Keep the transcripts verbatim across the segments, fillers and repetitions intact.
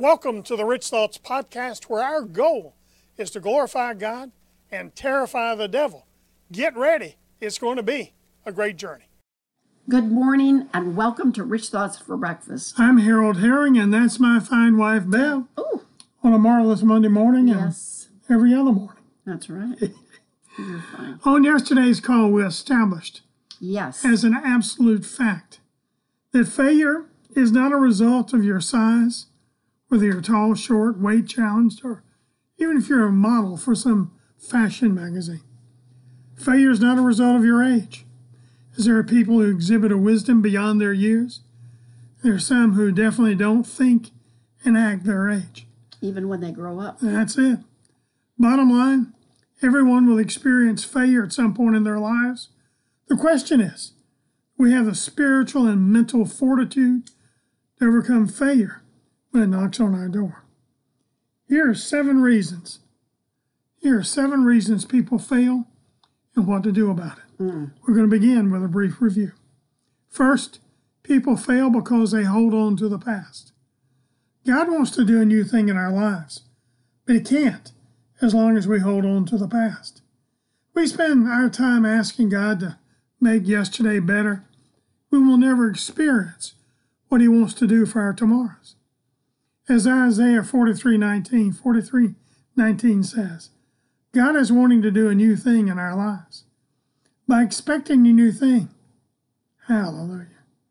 Welcome to the Rich Thoughts Podcast, where our goal is to glorify God and terrify the devil. Get ready. It's going to be a great journey. Good morning and welcome to Rich Thoughts for Breakfast. I'm Harold Herring, and that's my fine wife, Bev. Oh, On a marvelous Monday morning yes. and every other morning. That's right. You're fine. On yesterday's call, we established Yes. as an absolute fact that failure is not a result of your size, whether you're tall, short, weight challenged, or even if you're a model for some fashion magazine. Failure is not a result of your age, as there are people who exhibit a wisdom beyond their years. There are some who definitely don't think and act their age. Even when they grow up. That's it. Bottom line, everyone will experience failure at some point in their lives. The question is, we have the spiritual and mental fortitude to overcome failure when it knocks on our door. Here are seven reasons. Here are seven reasons people fail and what to do about it. Mm. We're going to begin with a brief review. First, people fail because they hold on to the past. God wants to do a new thing in our lives, but He can't as long as we hold on to the past. We spend our time asking God to make yesterday better. We will never experience what He wants to do for our tomorrows. As Isaiah forty-three nineteen, forty-three nineteen says, God is wanting to do a new thing in our lives. By expecting a new thing, hallelujah,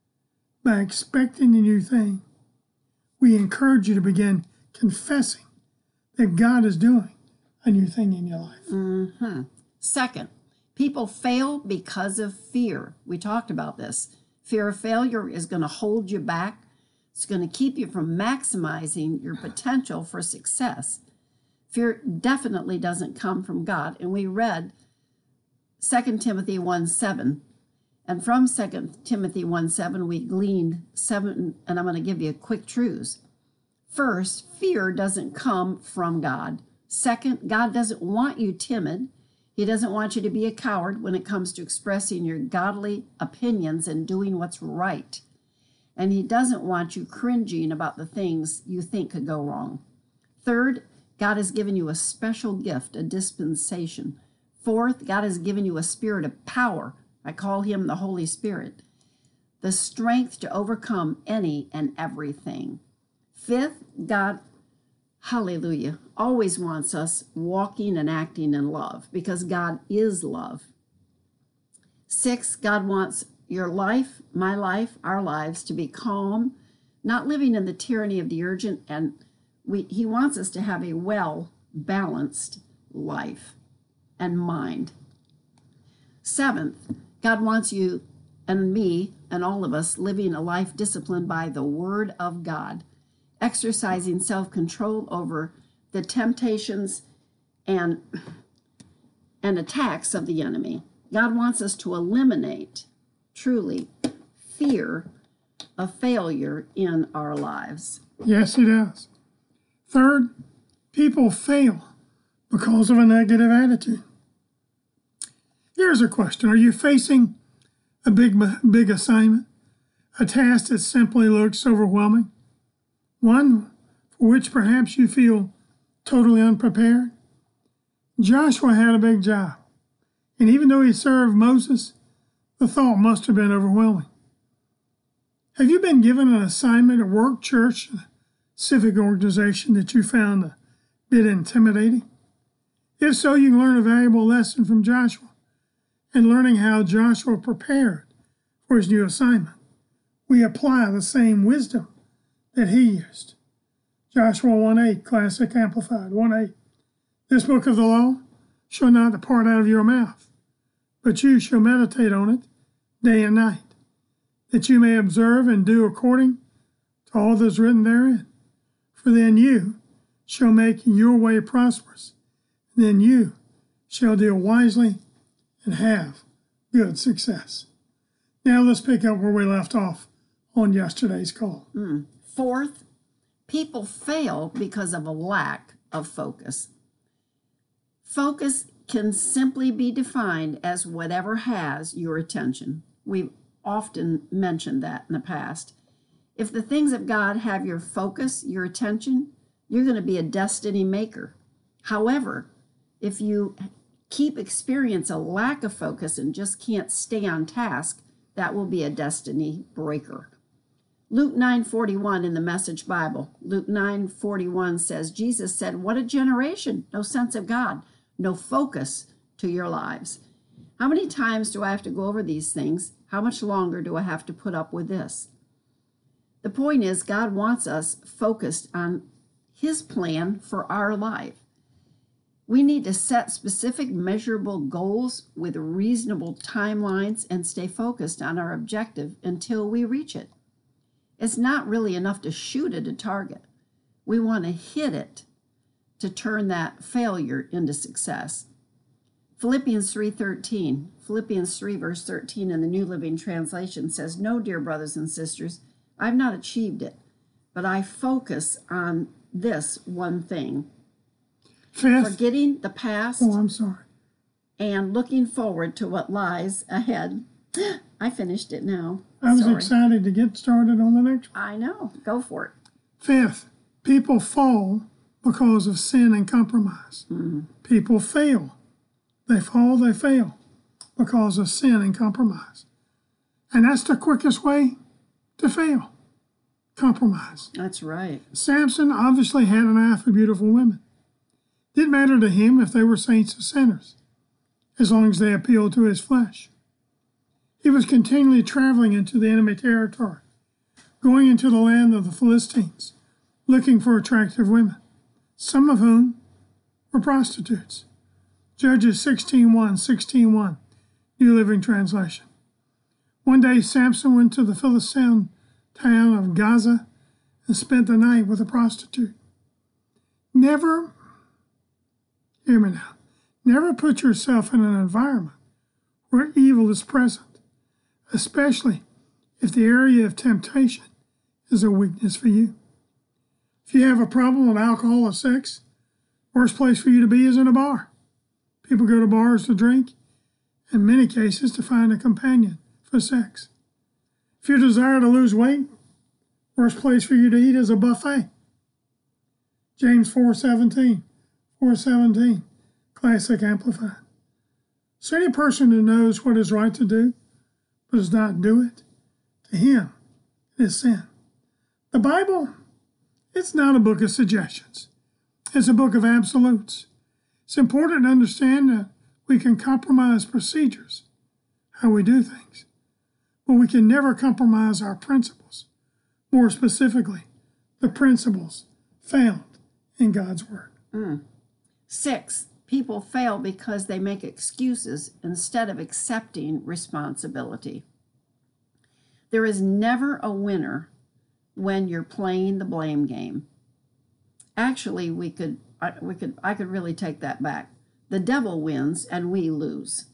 by expecting a new thing, we encourage you to begin confessing that God is doing a new thing in your life. Mm-hmm. Second, people fail because of fear. We talked about this. Fear of failure is going to hold you back. It's going to keep you from maximizing your potential for success. Fear definitely doesn't come from God. And we read Second Timothy one seven. And from Second Timothy one seven, we gleaned seven, and I'm going to give you quick truths. First, fear doesn't come from God. Second, God doesn't want you timid. He doesn't want you to be a coward when it comes to expressing your godly opinions and doing what's right. And He doesn't want you cringing about the things you think could go wrong. Third, God has given you a special gift, a dispensation. Fourth, God has given you a spirit of power. I call Him the Holy Spirit. The strength to overcome any and everything. Fifth, God, hallelujah, always wants us walking and acting in love because God is love. Sixth, God wants your life, my life, our lives to be calm, not living in the tyranny of the urgent, and we, He wants us to have a well-balanced life and mind. Seventh, God wants you and me and all of us living a life disciplined by the Word of God, exercising self-control over the temptations and, and attacks of the enemy. God wants us to eliminate, truly, fear of failure in our lives. Yes, He does. Third, people fail because of a negative attitude. Here's a question. Are you facing a big, big assignment, a task that simply looks overwhelming, one for which perhaps you feel totally unprepared? Joshua had a big job, and even though he served Moses, the thought must have been overwhelming. Have you been given an assignment at work, church, civic organization that you found a bit intimidating? If so, you can learn a valuable lesson from Joshua and learning how Joshua prepared for his new assignment. We apply the same wisdom that he used. Joshua one eight, Classic Amplified, one eight. This book of the law shall not depart out of your mouth, but you shall meditate on it day and night, that you may observe and do according to all that is written therein. For then you shall make your way prosperous, and then you shall deal wisely and have good success. Now let's pick up where we left off on yesterday's call. Mm. Fourth, people fail because of a lack of focus. Focus can simply be defined as whatever has your attention. We've often mentioned that in the past. If the things of God have your focus, your attention, you're going to be a destiny maker. However, if you keep experience a lack of focus and just can't stay on task, that will be a destiny breaker. Luke nine forty-one in the Message Bible. Luke nine forty-one says, Jesus said, "What a generation, no sense of God, no focus to your lives." How many times do I have to go over these things? How much longer do I have to put up with this? The point is, God wants us focused on His plan for our life. We need to set specific measurable goals with reasonable timelines and stay focused on our objective until we reach it. It's not really enough to shoot at a target. We want to hit it to turn that failure into success. Philippians three thirteen, Philippians three verse thirteen in the New Living Translation says, "No, dear brothers and sisters, I've not achieved it, but I focus on this one thing, Fifth. forgetting the past Oh, I'm sorry. and looking forward to what lies ahead." I finished it now. I was Sorry. excited to get started on the next one. I know. Go for it. Fifth, people fall because of sin and compromise. Mm-hmm. People fail. They fall, they fail because of sin and compromise. And that's the quickest way to fail. Compromise. That's right. Samson obviously had an eye for beautiful women. Didn't matter to him if they were saints or sinners, as long as they appealed to his flesh. He was continually traveling into the enemy territory, going into the land of the Philistines, looking for attractive women, some of whom were prostitutes. Judges sixteen one, sixteen one, New Living Translation. One day Samson went to the Philistine town of Gaza and spent the night with a prostitute. Never, hear me now, never put yourself in an environment where evil is present, especially if the area of temptation is a weakness for you. If you have a problem with alcohol or sex, worst place for you to be is in a bar. People go to bars to drink, in many cases to find a companion for sex. If you desire to lose weight, worst place for you to eat is a buffet. James four seventeen, four seventeen, Classic Amplified. So any person who knows what is right to do, but does not do it, to him it is sin. The Bible, it's not a book of suggestions. It's a book of absolutes. It's important to understand that we can compromise procedures, how we do things, but we can never compromise our principles, more specifically, the principles found in God's Word. Mm. Six, people fail because they make excuses instead of accepting responsibility. There is never a winner when you're playing the blame game. Actually, we could, I, we could, I could really take that back. The devil wins and we lose.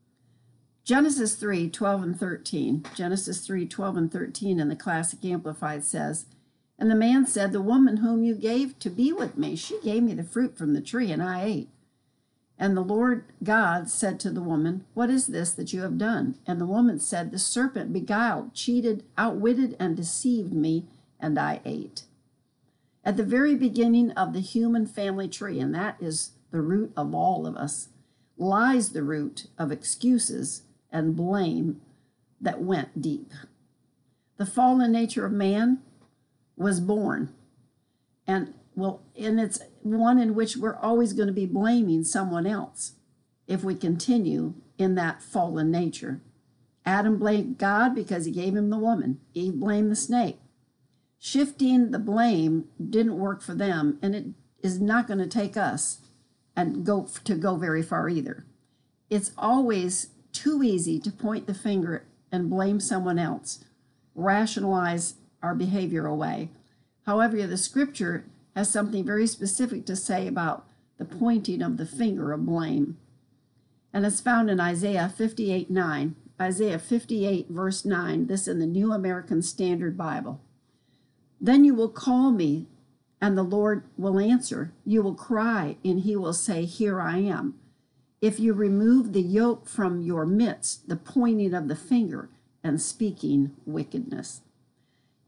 Genesis three twelve and thirteen. Genesis three twelve and thirteen in the Classic Amplified says, "And the man said, the woman whom you gave to be with me, she gave me the fruit from the tree, and I ate. And the Lord God said to the woman, what is this that you have done? And the woman said, the serpent beguiled, cheated, outwitted, and deceived me, and I ate." At the very beginning of the human family tree, and that is the root of all of us, lies the root of excuses and blame that went deep. The fallen nature of man was born, and well, and it's one in which we're always going to be blaming someone else if we continue in that fallen nature. Adam blamed God because he gave him the woman. Eve blamed the snake. Shifting the blame didn't work for them, and it is not going to take us and go to go very far either. It's always too easy to point the finger and blame someone else, rationalize our behavior away. However, the scripture has something very specific to say about the pointing of the finger of blame. And it's found in Isaiah fifty-eight nine. Isaiah fifty-eight verse nine, this in the New American Standard Bible. "Then you will call me, and the Lord will answer. You will cry, and he will say, here I am. If you remove the yoke from your midst, the pointing of the finger and speaking wickedness."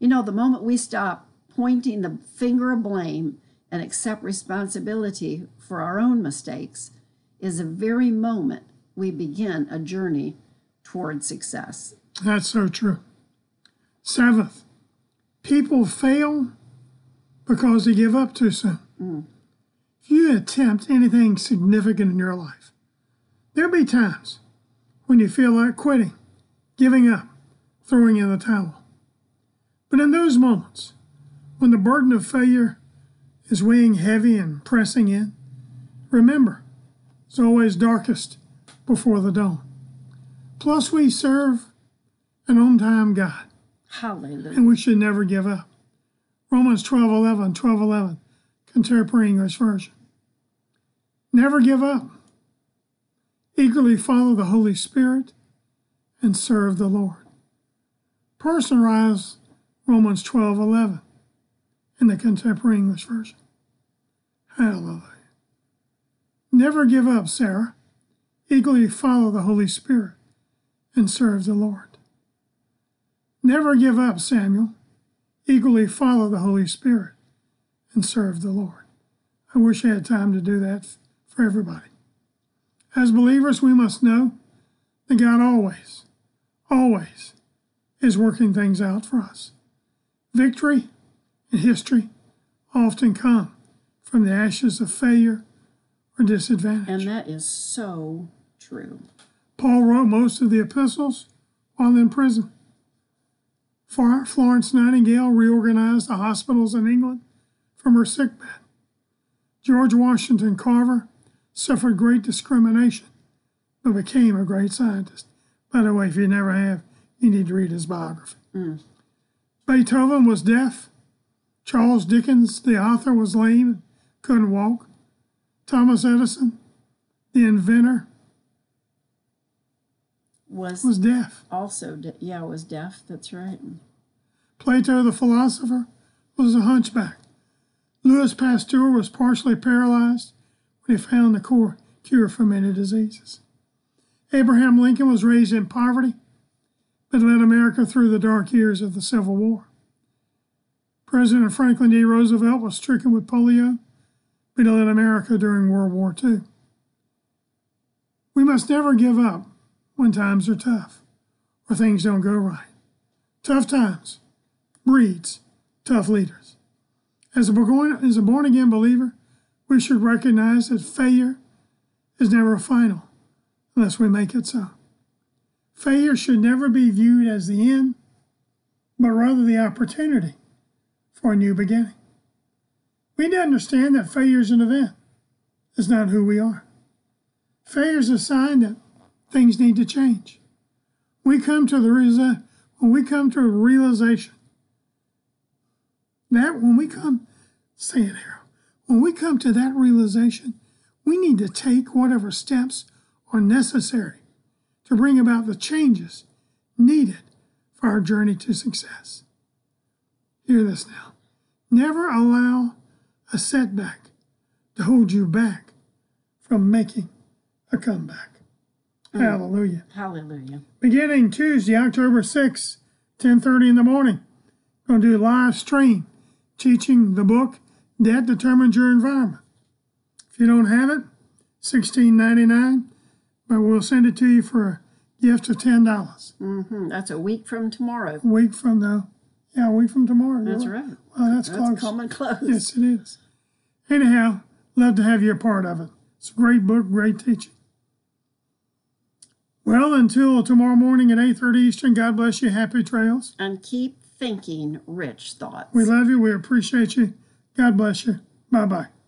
You know, the moment we stop pointing the finger of blame and accept responsibility for our own mistakes is the very moment we begin a journey toward success. That's so true. Seventh, people fail because they give up too soon. Mm. If you attempt anything significant in your life, there'll be times when you feel like quitting, giving up, throwing in the towel. But in those moments, when the burden of failure is weighing heavy and pressing in, remember, it's always darkest before the dawn. Plus, we serve an on-time God, Hallelujah. and we should never give up. Romans twelve eleven, twelve eleven, Contemporary English Version. Never give up. Eagerly follow the Holy Spirit and serve the Lord. Personalize Romans twelve eleven in the Contemporary English Version. Hallelujah. Never give up, Sarah. Eagerly follow the Holy Spirit and serve the Lord. Never give up, Samuel. Eagerly follow the Holy Spirit and serve the Lord. I wish I had time to do that for everybody. As believers, we must know that God always, always is working things out for us. Victory and history often come from the ashes of failure or disadvantage. And that is so true. Paul wrote most of the epistles while in prison. Florence Nightingale reorganized the hospitals in England from her sickbed. George Washington Carver suffered great discrimination, but became a great scientist. By the way, if you never have, you need to read his biography. Mm. Beethoven was deaf. Charles Dickens, the author, was lame and couldn't walk. Thomas Edison, the inventor, Was, was deaf. also, de- yeah, was deaf. That's right. Plato, the philosopher, was a hunchback. Louis Pasteur was partially paralyzed when he found the core cure for many diseases. Abraham Lincoln was raised in poverty, but led America through the dark years of the Civil War. President Franklin D. Roosevelt was stricken with polio, but he led America during World War Two. We must never give up when times are tough or things don't go right. Tough times breeds tough leaders. As a born-again believer, we should recognize that failure is never final unless we make it so. Failure should never be viewed as the end, but rather the opportunity for a new beginning. We need to understand that failure is an event. It's not who we are. Failure is a sign that things need to change. We come to the reason when we come to a realization that when we come, say it here, when we come to that realization, we need to take whatever steps are necessary to bring about the changes needed for our journey to success. Hear this now. Never allow a setback to hold you back from making a comeback. Mm. Hallelujah. Hallelujah. Beginning Tuesday, October sixth, ten thirty in the morning, going to do a live stream teaching the book, Debt Determines Your Environment. If you don't have it, sixteen ninety-nine, but we'll send it to you for a gift of ten dollars. Mm-hmm. That's a week from tomorrow. A week from now. Yeah, a week from tomorrow. That's really. right. Well, that's, that's close. coming close. Yes, it is. Anyhow, love to have you a part of it. It's a great book, great teaching. Well, until tomorrow morning at eight thirty Eastern, God bless you. Happy trails. And keep thinking rich thoughts. We love you. We appreciate you. God bless you. Bye-bye.